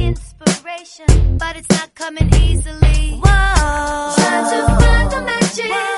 inspiration, but it's not coming easily. Whoa, trying to find the magic. Whoa.